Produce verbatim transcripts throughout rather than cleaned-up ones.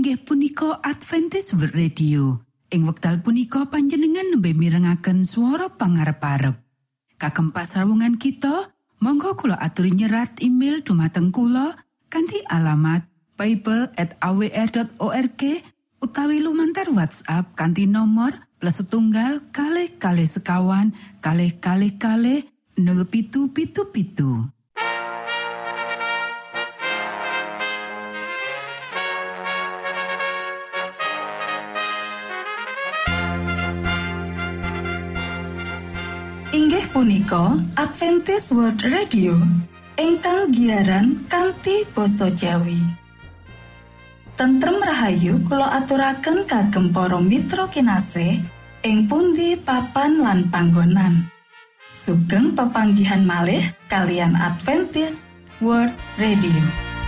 inggih punika Adventist World Radio. Ing wekdal punika panjenengan nembe mirengaken swara pangarep-arep. Kagem pasarwungan kita, monggo kula aturi nyerat email dumateng kula kanthi alamat bible at a w r dot org utawi lumantar WhatsApp kanthi nomor plus setunggal kalih kalih sekawan kalih kalih kalih nol pitu pitu pitu. Inggih punika Adventist World Radio ingkang giaran kanthi basa Jawi. Tentrem rahayu kula aturaken kagem para mitra kinasih ing pundi papan lan panggonan. Sugeng pepanggihan malih kalian Adventist World Radio.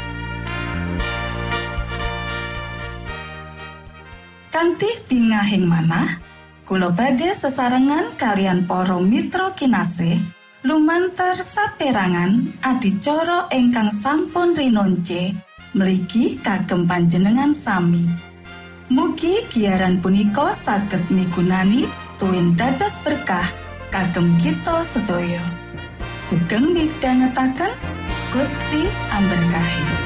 Kanthi bingahing manah kula badhe sesarengan kalian para mitra kinasih lumantar saperangan adicara ingkang sampun rinonce mligi kagem panjenengan sami. Mugi giaran punika saged migunani tuwin dados berkah kagem kita sedaya. Sugeng midhangetaken Gusti amberkahi.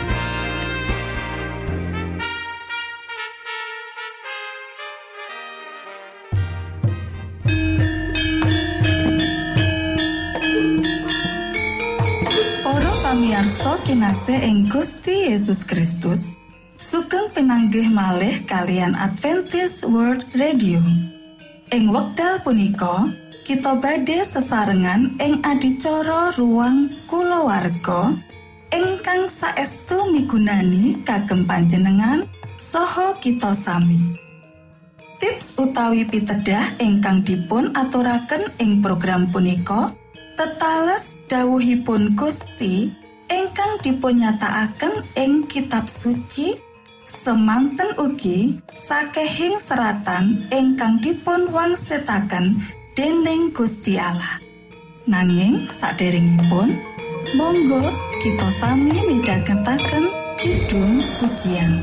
Pamirsa kinasih ing Gusti Yesus Kristus, sugeng pinanggih malih kalian Adventist World Radio. Ing wekdal punika, kita badhe sesarengan ing adicara ruang kulawarga ingkang saestu migunani kagem panjenengan saha kita sami. Tips utawi pitedah ingkang dipun aturaken ing program punika tetales dawuhipun Gusti ingkang dipunyatakaken ing kitab suci semanten ugi sakehing seratan ingkang dipun wangsitaken dening Gusti Allah. Nanging saderengipun monggo kita sami midhangetaken kidung pujian.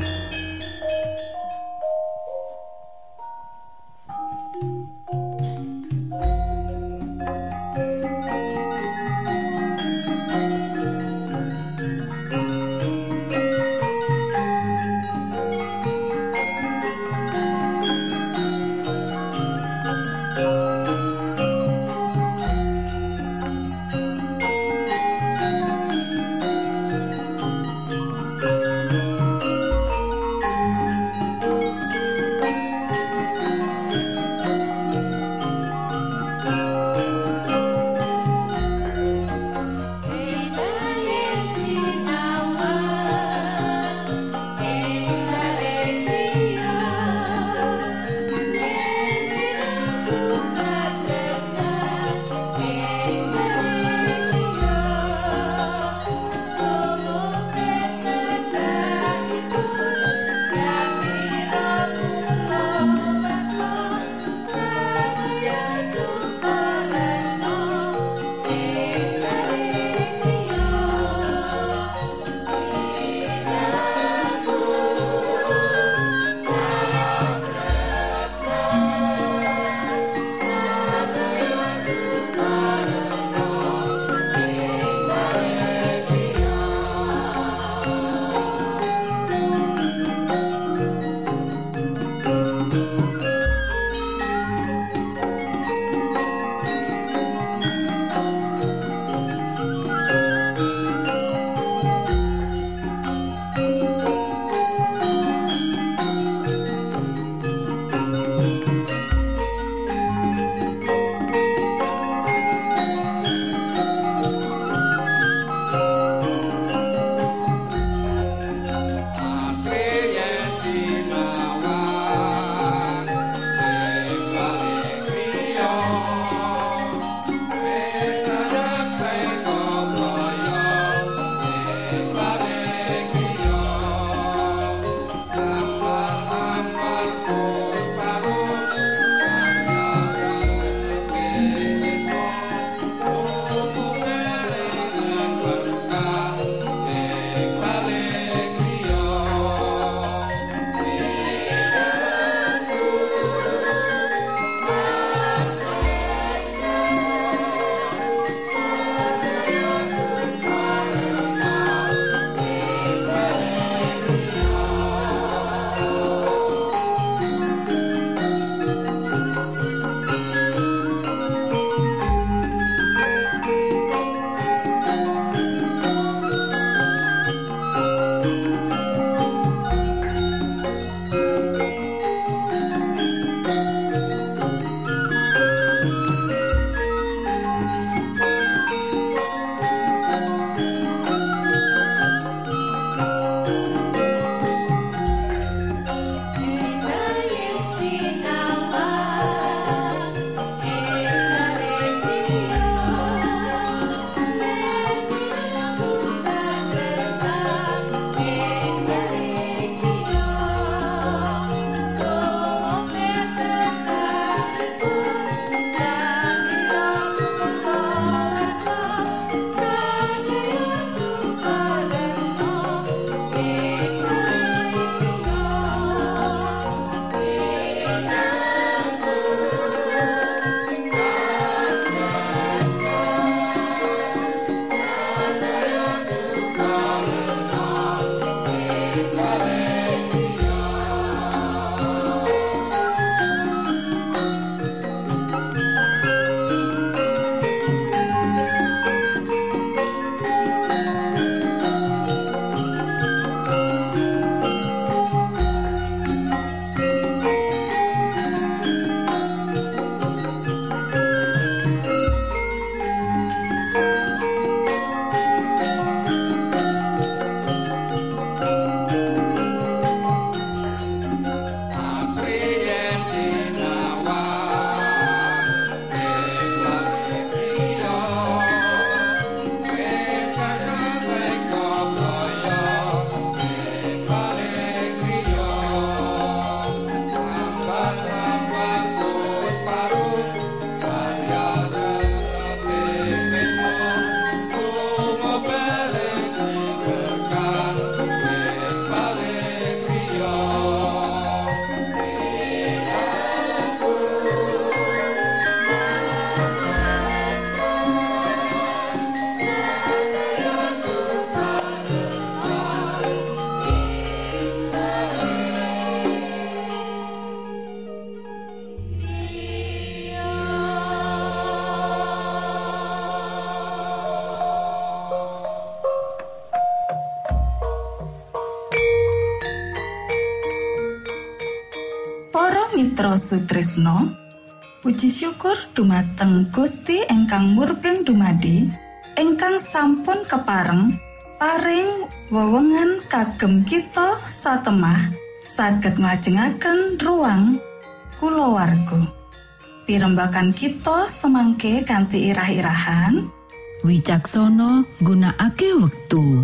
Para mitra sutresna, puji syukur dumateng Gusti ingkang murbeng dumadi, ingkang sampun kepareng paring wewengan kagem kita satemah saged nglajengaken ruang kulawarga. Pirembagan kita semangke kanthi irah-irahan wicaksana nggunakake wektu.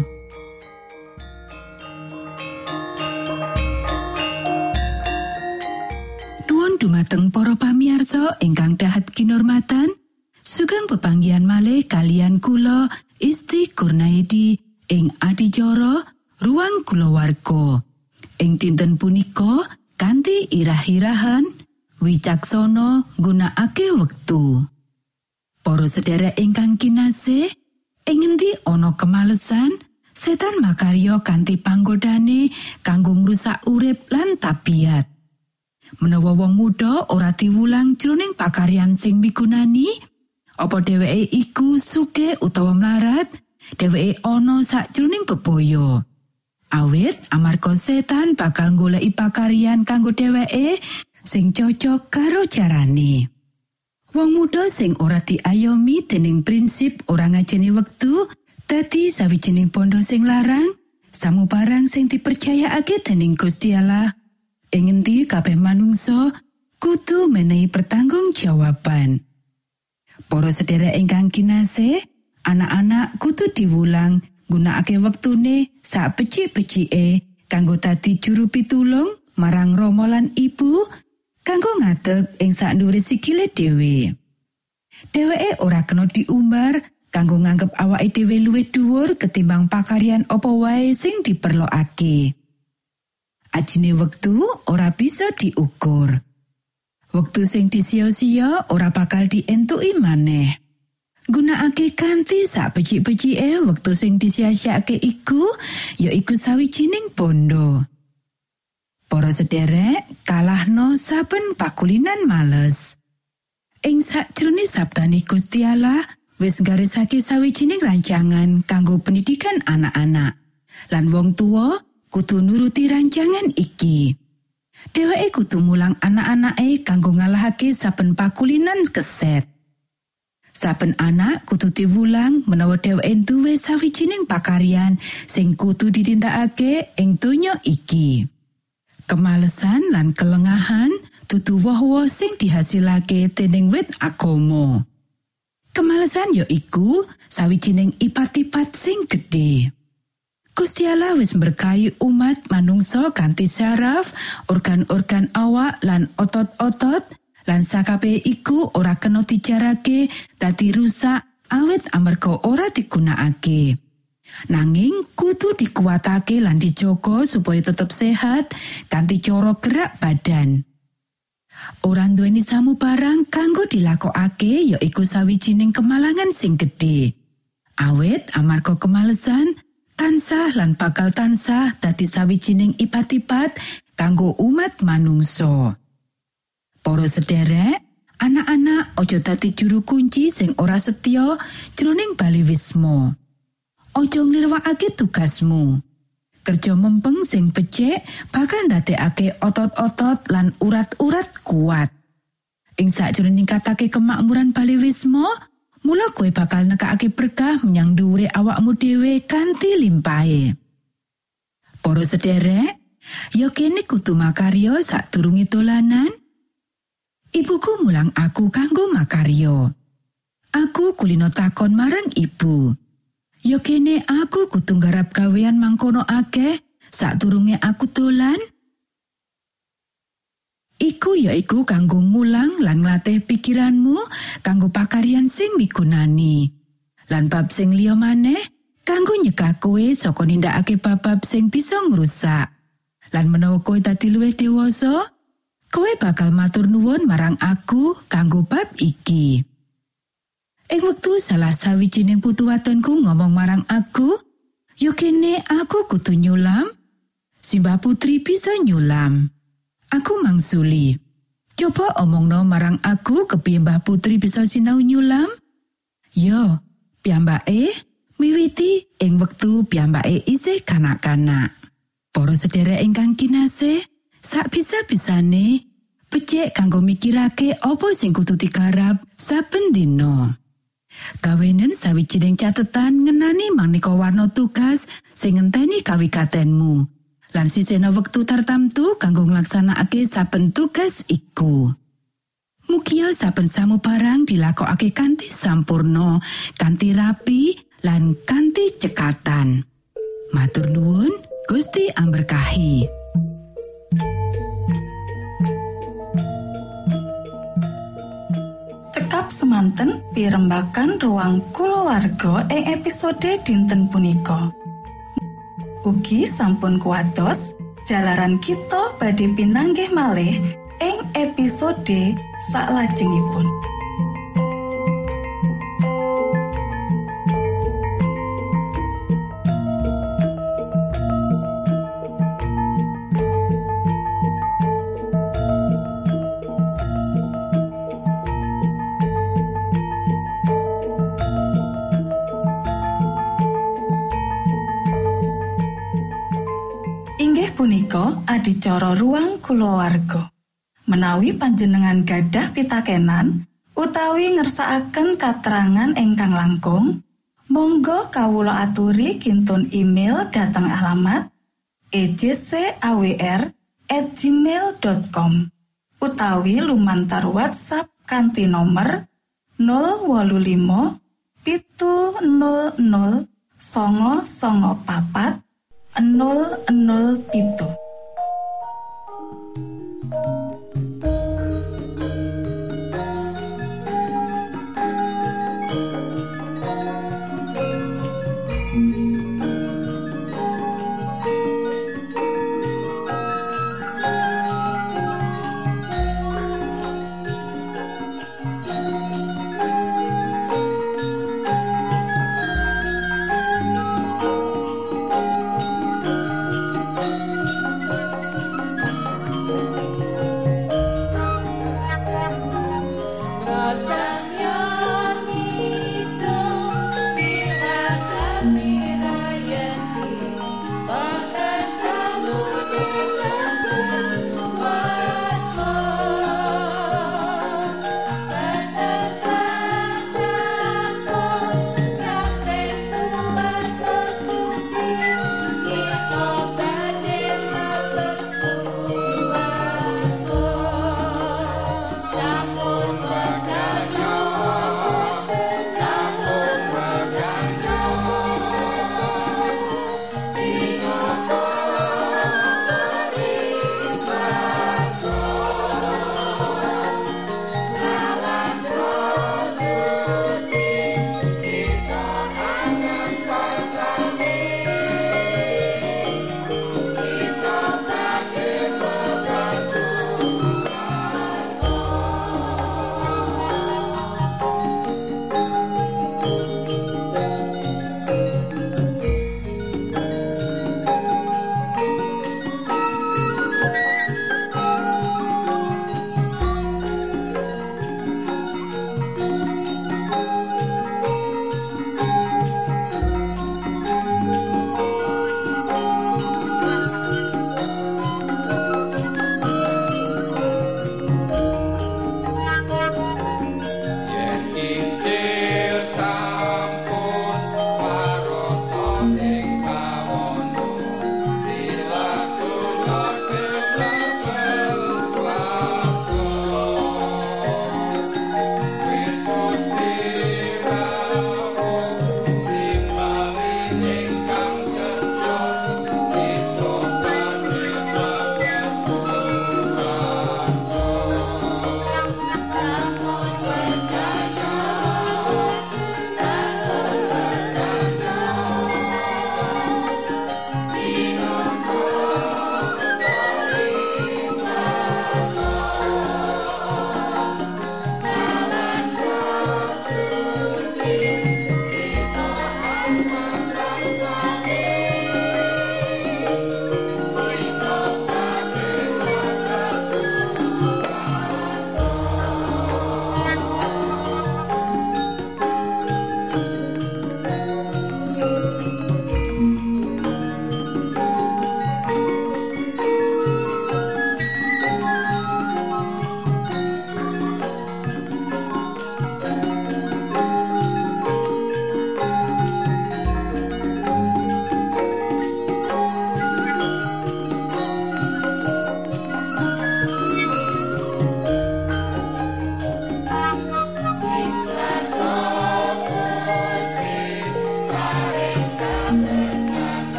Nuwun dumateng para pamirsa ingkang dahat kinurmatan, sugeng pepanggihan malih kalian kula Isti Kurnaidi ing adicara ruang kulawarga. Ing dinten punika kanthi irah-irahan wicaksana nggunakake wektu. Para sedherek ingkang kinasih, ing endi ana kemalesan, setan makarya kanthi panggodane kanggo ngrusak urip lan tabiat. Menawa wong muda ora diwulang jroning pakaryan sing migunani, apa dheweke iku sugih utawa mlarat, dheweke ana sakjroning bebaya. Awit amarga setan bakal goleki pakaryan kanggo dheweke sing cocok karo carane. Wong muda sing ora diayomi dening prinsip ora ngajeni wektu dadi sawijining bondo sing larang, samubarang sing dipercayakake dening Gusti Allah. Ing endi kabeh manungsa kudu menehi pertanggungjawaban. Para sedherek ingkang kinasih, anak-anak kudu diwulang gunakake wektune sak becik-becike kanggo dadi juru pitulung marang rama lan ibu kanggo ngadeg ing sak ndhuwure sikile dhewe. Dheweke ora kena diumbar kanggo nganggep awake dhewe luwih dhuwur ketimbang pakaryan apa wae sing diperlokake. Ajine wektu ora bisa diukur. Wektu sing disia-sia ora bakal dientuki maneh. Gunakake kanthi sak becik-becike wektu sing disia-siake iku yaiku sawijining bondo. Para sederek, kalahno saben pakulinan males. Ing sakjroning sabdane Gusti Allah wis nggarisake sawijining rancangan kanggo pendidikan anak-anak. Lan wong tuwa kudu nuruti rancangan iki. Dheweke kudu mulang anak-anake kanggo ngalahake saben pakulinan keset. Saben anak kudu diwulang menawa dheweke duwe sawijining pakaryan sing kudu ditindakake ing donya iki. Kemalesan lan kelengahan dudu woh-woh sing dihasilake dening wit agama. Kemalesan ya iku sawijining ipat-ipat sing gedhe. Gusti Allah wis berkahi umat manungsa kanthi syaraf, organ-organ awak lan otot-otot, lan sakabeh iku ora kena dijarake dadi rusak awit amarga ora digunakake. Nanging kudu dikuatake lan dijaga supaya tetep sehat kanthi cara gerak badan. Ora nduweni samubarang kanggo dilakokake yaiku sawijining kemalangan sing gedhe. Awit amarga kemalesan tansah lan bakal tansah dadi sawijining ipat-ipat kanggo umat manungsa. Para sederek, anak-anak aja dadi juru kunci sing ora setya jroning baliwisma. Aja nglirwakake tugasmu. Kerja mempeng sing becik bakal ndadekake otot-otot lan urat-urat kuat. Ing sakjroning ningkatake kemakmuran baliwisma, mula kowe bakal nekakake berkah menyang dhuwure awakmu dhewe kanthi limpahe. Para sederek, ya kene kudu makarya sadurunge dolanan. Ibuku mulang aku kanggo makarya. Aku kulino takon marang ibu. Ya kene aku kudu nggarap gawean mangkono akeh sadurunge aku dolan. Iku ya iku kanggo mulang lan nglatih pikiranmu kanggo pakaryan sing migunani. Lan bab sing liya maneh kanggo nyegah kowe saka nindakake bab-bab sing bisa ngrusak. Lan menawa kowe dadi luwih dewasa, kowe bakal matur nuwun marang aku kanggo bab iki. Ing wektu salah sawijining putu wadonku ngomong marang aku, "Yo kene aku kudu nyulam." Simbah putri bisa nyulam. Aku mangsuli. Coba omongno marang aku kepiye Mbah Putri bisa sinau nyulam? Yo, piyambake miwiti ing wektu piyambake isih kanak-kanak. Para sedherek ingkang kinasih, sak bisa-bisane becik kanggo mikirake apa sing kudu digarap saben dina. Kawenen sawijining catetan ngenani maneka warna tugas sing ngenteni kawigatenmu. Lan sisena wektu tartamtu kanggo nglaksanakake saben tugas iku. Mugia saben samubarang dilakokake kanthi sampurna, kanthi rapi, lan kanthi cekatan. Matur nuwun, Gusti amberkahi. Cekap semanten pirembagan ruang kulawarga ing episode dinten punika. Ugi sampun kuatos jalaran kita badhe pinanggih malih ing episode salajengipun. Inggih punika adicara ruang kulawarga. Menawi panjenengan gadah pitakenan utawi ngersakaken katerangan ingkang langkung, monggo kawula aturi kintun email dhateng alamat e j c a w r at gmail dot com utawi lumantar WhatsApp kanthi nomor nol wolu limo pitu nol nol songo songo papat nol nol pitu.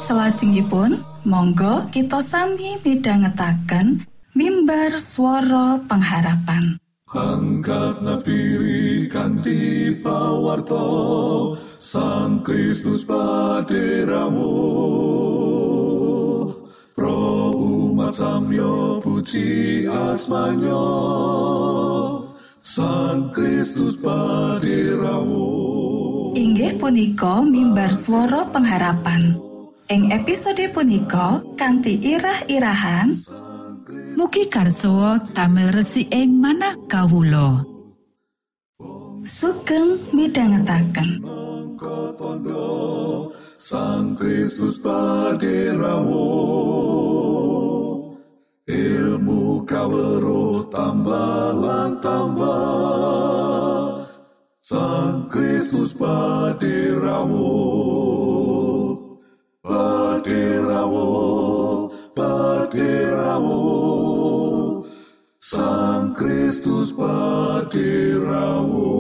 Salajengipun monggo kita sami midhangetaken mimbar swara pengharapan. Angkat nafiri kanthi pawarta Sang Kristus paderamu pro umat samyo puji asmanyo Sang Kristus paderamu. Inggih punika mimbar swara pengharapan. Ing episode punika kanthi irah-irahan mugi karso damel resik ing manah kawula. Sugeng midhangetaken. Sang Kristus paderamu ilmu kawruh tambah lan tambah Sang Kristus paderamu paderamu paderamu Sang Kristus paderamu.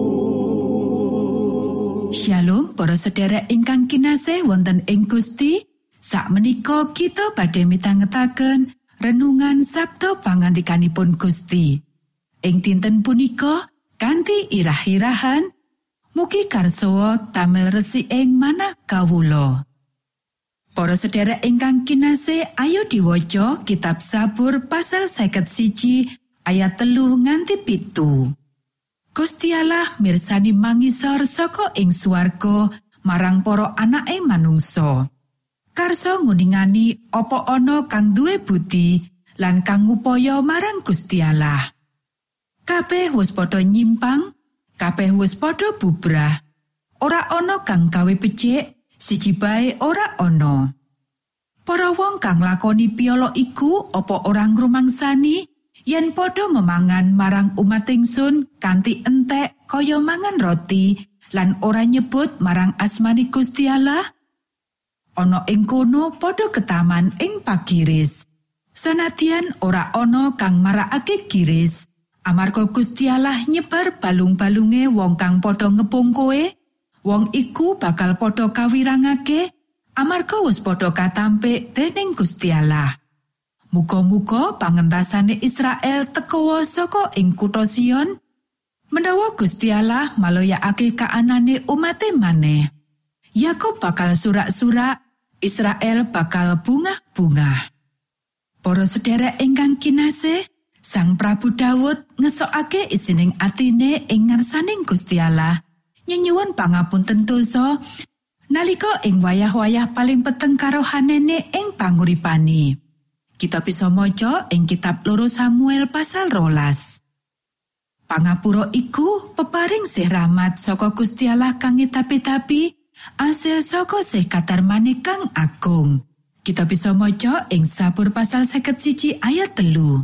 Shalom para sedherek ingkang kinasih wonten ing Gusti. Sakmenika kita badhe mitangetaken renungan sabda pangandikanipun Gusti. Ing dinten punika kanthi irah-irahan mugi karso damel resik ing manah kawula. Para sedherek ingkang kinasih, ayo diwaca kitab Sabur pasal seket siji ayat telu nganti pitu. Gusti Allah mirsani mangisor saka ing swarga marang para anake manungsa. Karso nguningani apa ana kang duwe budi lan kang ngupaya marang Gusti Allah. Kabeh wis padha nyimpang, kabeh wis padha bubrah. Ora ana kang gawe becik, siji bae ora ana. Para wong kang lakoni piolo iku apa orang ngrumangsani yen padha memangan marang umat ingsun kanthi entek kaya mangan roti lan ora nyebut marang asmani Gusti Allah? Ana ing kono padha ketaman ing pagiris. Sanadyan ora ana kang marakake giris, amarga Gusti Allah nyebar balung-balunge wong kang padha ngepung kowe, wong iku bakal padha kawirangake amarga wis padha katampik dening Gusti Allah. Muga-muga pangentasane Israel tekawa saka ing kutha Sion, menawa Gusti Allah maloyakake kaanane umate maneh. Yakub bakal surak-surak, Israel bakal bungah-bungah. Para sedherek ingkang kinasih, Sang Prabu Daud ngesokake isining atine ing ngarsaning Gusti Allah, nyuwun pangapunten dosa nalika ing wayah-wayah paling peteng karohanene ing panguripane. Kita bisa maca ing kitab loro Samuel pasal rolas. Pangapura iku peparing sih rahmat saka Gusti Allah kang ngitapi-tapi, asil saka sih kadarmane kang agung. Kita bisa maca ing Sabur pasal seket siji ayat telu.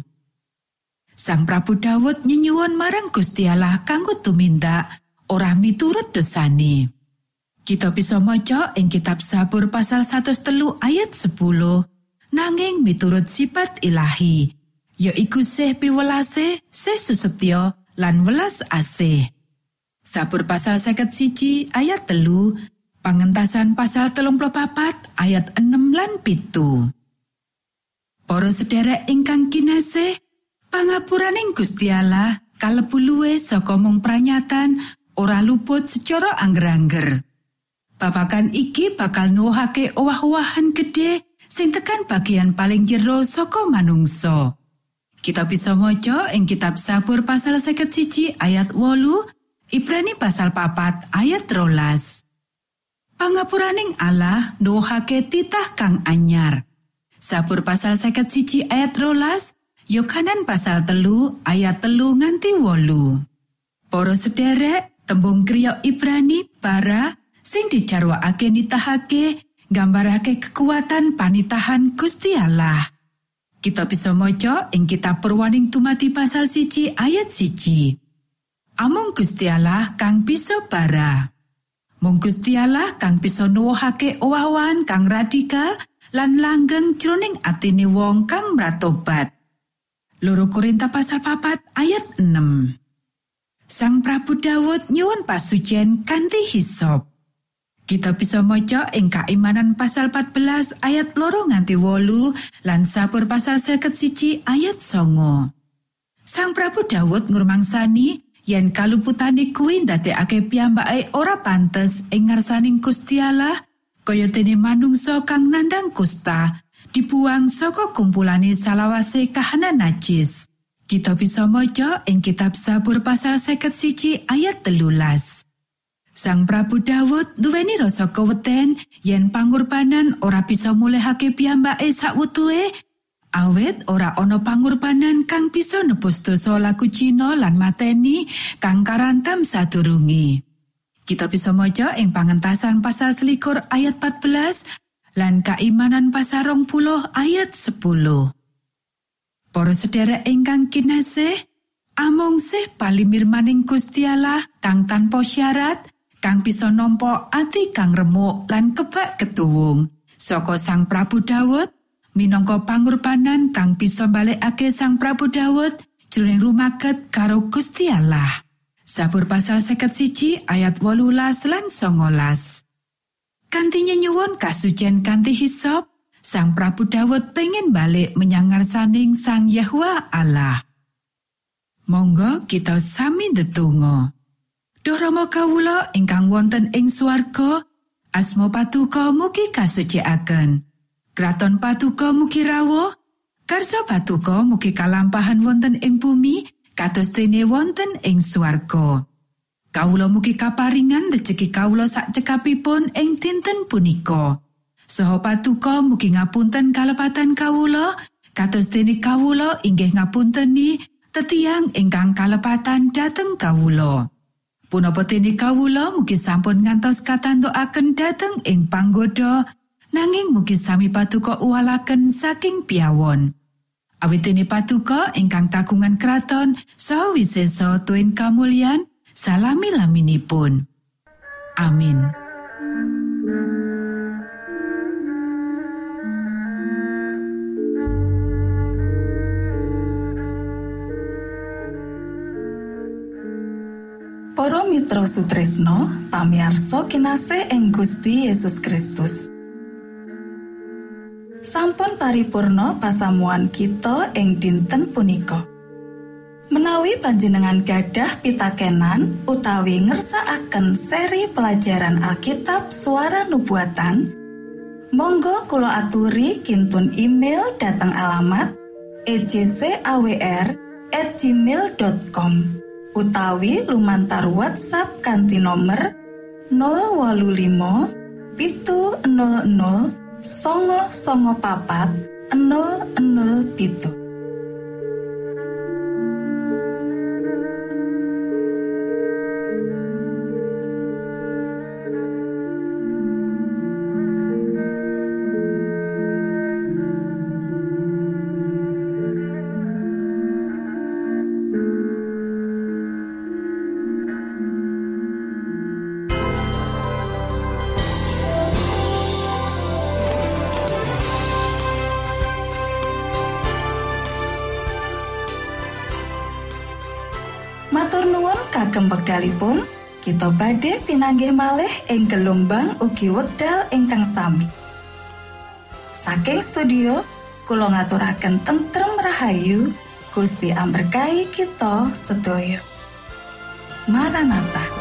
Sang Prabu Daud nyuwun marang Gusti Allah kanggo tumindak ora miturut dosane. Kita bisa maca ing kitab Sabur pasal seratus telu ayat sepuluh. Nanging miturut sifat ilahi, yaiku sih piwelase, sih susetya, lan welas asih. Sabur pasal seket siji ayat telu, pangentasan pasal telung puluh papat ayat enam lan pitu. Para sedherek ingkang kinasih, pangapuraning Gusti Allah kalebu luwih saka mung pranyatan ora luput secara angger-angger. Babagan iki bakal nuwuhake owah-owahan gedhe sing tekan bagian paling jero saka manungsa. Kita bisa maca ing kitab Sabur pasal seket siji ayat wolu, Ibrani pasal papat ayat rolas. Pangapuraning Allah nuwuhake titah kang anyar. Sabur pasal seket siji ayat rolas, Yohanan pasal telu ayat telu nganti wolu. Para sederek, tembung kriya Ibrani bara sing dijarwakake nitahake nggambarake kekuatan panitahan Gusti Allah. Kita bisa maca ing kitab Purwaning Dumadi pasal siji ayat siji. Amung Gusti Allah kang bisa bara. Mung Gusti Allah kang bisa nuwuhake owah-owahan kang radikal lan langgeng jroning atine wong kang mratobat. Loro Korintus pasal papat ayat enam. Sang Prabu Daud nyuwun pasucen kanthi hisop. Kita bisa maca ing Kaimanan pasal empat belas ayat loro nganti wolu lan Sabur pasal seket siji ayat songo. Sang Prabu Daud ngurmangsani yen kaluputane kuwi ndadekake piyambake ora pantes ing ngarsaning Gusti Allah kaya dene manungsa kang nandhang kusta dibuang saka kumpulane salawase kahanan najis. Kita bisa maca ing kitab Sabur pasal seket siji ayat telulas. Sang Prabu Daud duweni rasa keweden yen pangurbanan ora bisa mulihake piyambake sakwutuhe, awit ora ana pangurbanan kang bisa nebus dosa laku Cina lan mateni kang karantam sadurunge. Kita bisa maca ing Pangentasan pasal selikur ayat empat belas lan Kaimanan pasal rong puluh ayat sepuluh. Para sedherek ingkang kinasih, amung sih palimirmaning Gusti Allah kang tanpa syarat, kang bisa nampa ati kang remuk lan kebak ketuwung saka Sang Prabu Daud minangka pangurbanan kang bisa balekake Sang Prabu Daud jroning rumaket karo Gusti Allah. Sabur pasal seket siji ayat wolulas lan songolas. Kanthi nyuwun kasucen kanthi hisop, Sang Prabu Daud pengen balik menyang ngarsaning Sang Yahwa Allah. Monggo kita sami ndedonga. Duh Rama kawula ingkang wonten ing swarga, asma Patuko mugi kasucikaken. Kraton Patuko mugi rawuh, karsa Patuko mugi kalampahan wonten ing bumi kados dene wonten ing swarga. Kawula mugi kaparingan rejeki kawula sak cekapipun ing dinten punika. Saha Patuko mugi ngapunten kalepatan kawula kados dene kawula inggih ngapunteni tetiang ingkang kalepatan dhateng kawula. Punapa dene kawula mugi sampun ngantos katantukaken dhateng ing panggoda, nanging mugi sami Patuko uwalaken saking piyawon. Awit dene Patuko ingkang kagungan kraton saha wisesa tuwin kamulyan salami-laminipun. Amin. Para mitra sutresno, pamiarsa kinasih ing Gusti Yesus Kristus. Sampun paripurna pasamuan kita ing dinten punika. Menawi panjenengan gadah pitakenan utawi ngersakaken seri pelajaran Alkitab Suara Nubuatan, monggo kula aturi kintun email dhateng alamat e j c a w r at gmail dot com. Utawi lumantar WhatsApp kanthi nomor nol wolu limo pitu nol nol songo songo papat nol nol pitu. Matur nuwun kagem wekdalipun, kita badhe pinanggih malih ing gelombang ugi wekdal ingkang sami. Saking studio, kula ngaturaken tentrem rahayu, Gusti amberkahi kita sedaya. Maranatha.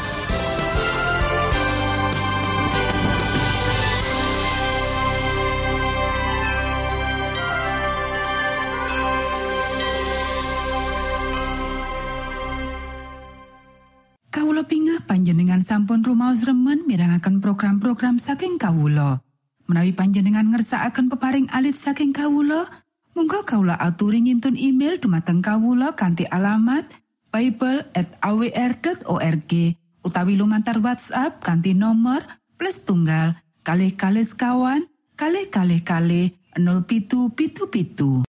Panjenengan sampun rumaos remen mirengaken program-program saking kawula. Menawi panjenengan ngersakaken peparing alit saking kawula, monggo kawula aturi ngintun email dumateng kawula kanthi alamat bible at a w r dot org utawi lumantar WhatsApp kanthi nomor plus tunggal kalih kalih sekawan kalih kalih kalih nol pitu pitu pitu.